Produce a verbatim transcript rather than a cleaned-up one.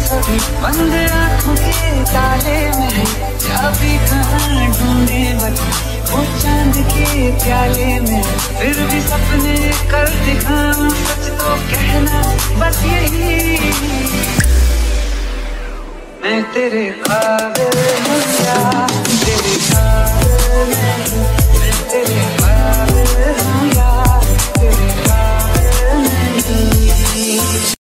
सभी बंद आँखों के ताले में चाबी कहाँ ढूंढे बता वो चांद के प्याले में फिर भी सपने कर दिखाऊं सच तो कहना बस यही मैं तेरे